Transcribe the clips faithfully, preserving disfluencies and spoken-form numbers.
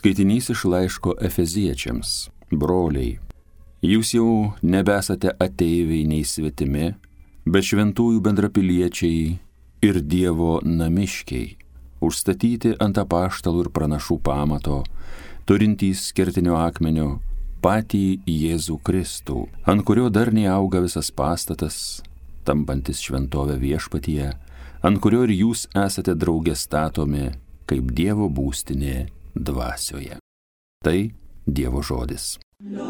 Skaitinys iš laiško Efeziečiams. Broliai, jūs jau nebesate ateiviai nei svetimi, bet šventųjų bendrapiliečiai ir Dievo namiškiai, užstatyti ant apaštalų ir pranašų pamato, turintys kertinio akmenio patį Jėzų Kristų, ant kurio darniai auga visas pastatas, tampantis šventovę viešpatyje, ant kurio ir jūs esate drauge statomi kaip Dievo būstinė dvasioje. Tai Dievo žodis.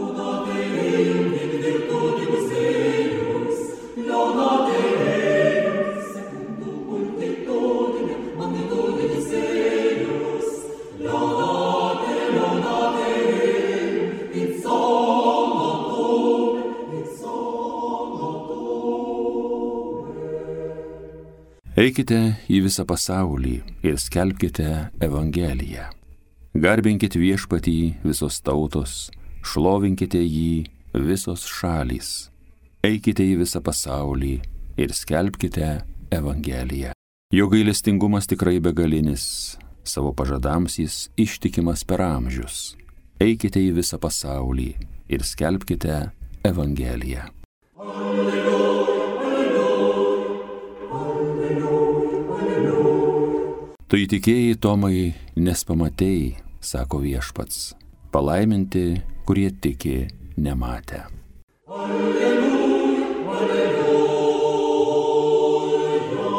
Eikite į visą pasaulį ir skelbkite Evangeliją. Garbinkit viešpatį visos tautos, šlovinkite jį visos šalys. Eikite į visą pasaulį ir skelbkite Evangeliją. Jo gailestingumas tikrai begalinis, savo pažadams jis ištikimas per amžius. Eikite į visą pasaulį ir skelbkite Evangeliją. Tu įtikėjai, Tomai, nes pamatei, sako viešpats, palaiminti, kurie tiki nematę. Alleluja, alleluja.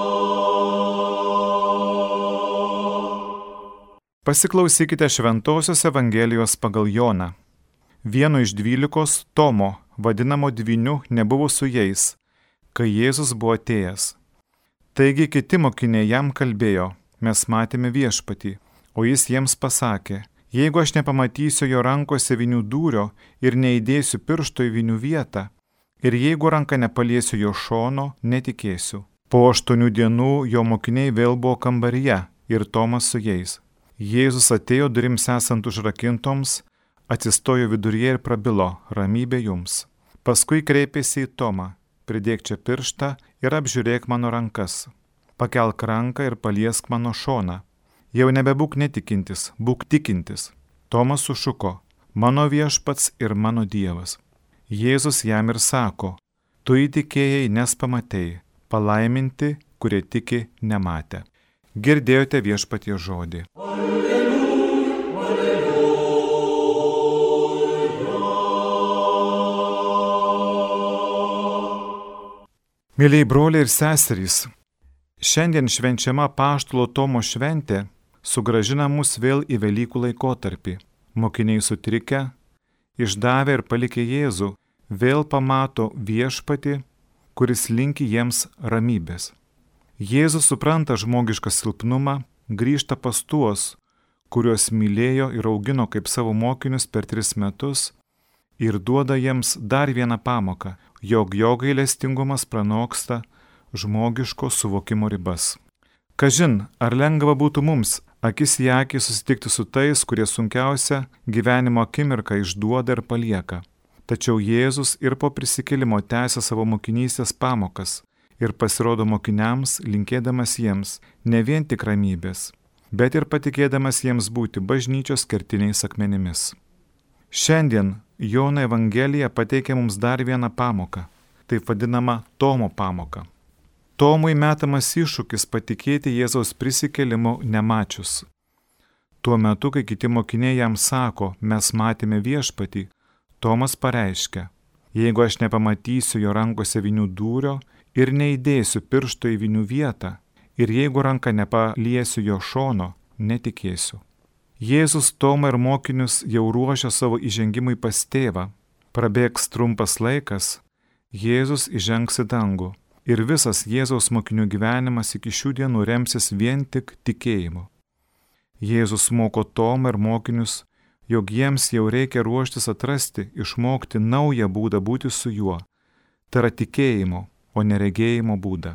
Pasiklausykite Šventosios Evangelijos pagal Joną. Vieno iš dvylikos, Tomo, vadinamo dvyniu, nebuvo su jais, kai Jėzus buvo atėjęs. Taigi kiti mokiniai jam kalbėjo: mes matėme viešpatį, o jis jiems pasakė: jeigu aš nepamatysiu jo rankose vynių dūrio ir neįdėsiu piršto į vynių vietą, ir jeigu ranka nepaliesiu jo šono, netikėsiu. Po aštuonių dienų jo mokiniai vėl buvo kambaryje ir Tomas su jais. Jėzus atėjo durims esant užrakintoms, atsistojo viduryje ir prabilo: ramybė jums. Paskui kreipėsi į Tomą: pridėk čia pirštą ir apžiūrėk mano rankas. Pakelk ranką ir paliesk mano šoną. Jau nebebūk netikintis, būk tikintis. Tomas sušuko: mano viešpats ir mano Dievas. Jėzus jam ir sako: tu įtikėjai, nes pamatei, palaiminti, kurie tiki nematę. Girdėjote viešpaties žodį. Alleluja, alleluja. Mėlyjei broliai ir seserys, šiandien švenčiama apaštalo Tomo šventė sugrąžina mus vėl į Velykų laikotarpį. Mokiniai sutrikę, išdavę ir palikę Jėzų, vėl pamato viešpatį, kuris linki jiems ramybės. Jėzus supranta žmogišką silpnumą, grįžta pas tuos, kuriuos mylėjo ir augino kaip savo mokinius per tris metus, ir duoda jiems dar vieną pamoką, jog jo gailestingumas pranoksta žmogiško suvokimo ribas. Kažin, ar lengva būtų mums akis į akį susitikti su tais, kurie sunkiausia gyvenimo akimirką išduoda ir palieka. Tačiau Jėzus ir po prisikėlimo tęsia savo mokinystės pamokas ir pasirodo mokiniams, linkėdamas jiems ne vien tik ramybės, bet ir patikėdamas jiems būti bažnyčios kertiniais akmenimis. Šiandien Jono Evangelija pateikia mums dar vieną pamoką, taip vadinamą Tomo pamoką. Tomui metamas iššūkis patikėti Jėzaus prisikėlimu nemačius. Tuo metu, kai kiti mokiniai jam sako: mes matėme viešpatį, Tomas pareiškia: jeigu aš nepamatysiu jo rankose vynių dūrio ir neįdėsiu piršto į vynių vietą, ir jeigu ranka nepaliesiu jo šono, netikėsiu. Jėzus Tomą ir mokinius jau ruošia savo įžengimui pas tėvą. Prabėgs trumpas laikas, Jėzus įžengs į dangų. Ir visas Jėzaus mokinių gyvenimas iki šių dienų remsis vien tik tikėjimu. Jėzus moko Tomą ir mokinius, jog jiems jau reikia ruoštis atrasti, išmokti naują būdą būti su juo. Tai yra tikėjimo, o neregėjimo būdą.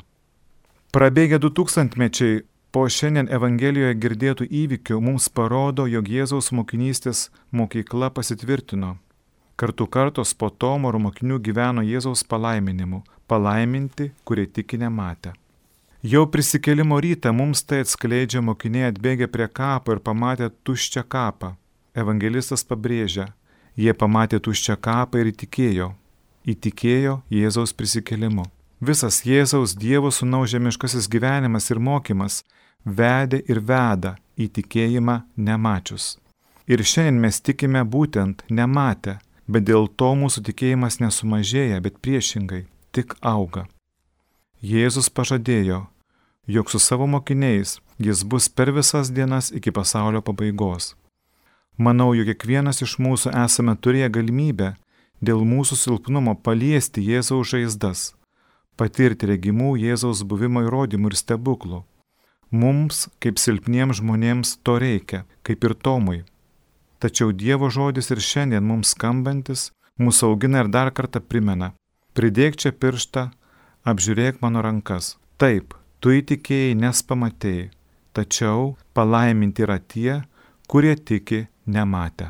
Prabėgę du tūkstantmečiai po šiandien Evangelijoje girdėtų įvykių mums parodo, jog Jėzaus mokinystės mokykla pasitvirtino. Kartu kartos po Tomo ir mokinių gyveno Jėzaus palaiminimu, palaiminti, kurie tiki nematę. Jau prisikėlimo rytą mums tai atskleidžia mokiniai atbėgę prie kapo ir pamatę tuščią kapą. Evangelistas pabrėžia, jie pamatė tuščią kapą ir įtikėjo. Įtikėjo Jėzaus prisikėlimu. Visas Jėzaus Dievo Sūnaus žemiškasis gyvenimas ir mokymas vedė ir veda į tikėjimą nemačius. Ir šiandien mes tikime būtent nematę, bet dėl to mūsų tikėjimas nesumažėja, bet priešingai, tik auga. Jėzus pažadėjo, jog su savo mokiniais jis bus per visas dienas iki pasaulio pabaigos. Manau, jog kiekvienas iš mūsų esame turėję galimybę dėl mūsų silpnumo paliesti Jėzaus žaizdas, patirti regimų Jėzaus buvimo įrodymų ir stebuklų. Mums, kaip silpniems žmonėms, to reikia, kaip ir Tomui. Tačiau Dievo žodis ir šiandien mums skambantis, mūsų augina ir dar kartą primena. Pridėk čia pirštą, apžiūrėk mano rankas. Taip, tu įtikėjai, nes pamatėjai, tačiau palaiminti yra tie, kurie tiki nematę.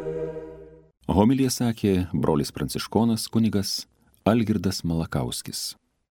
Homiliją sakė brolis pranciškonas kunigas Algirdas Malakauskis.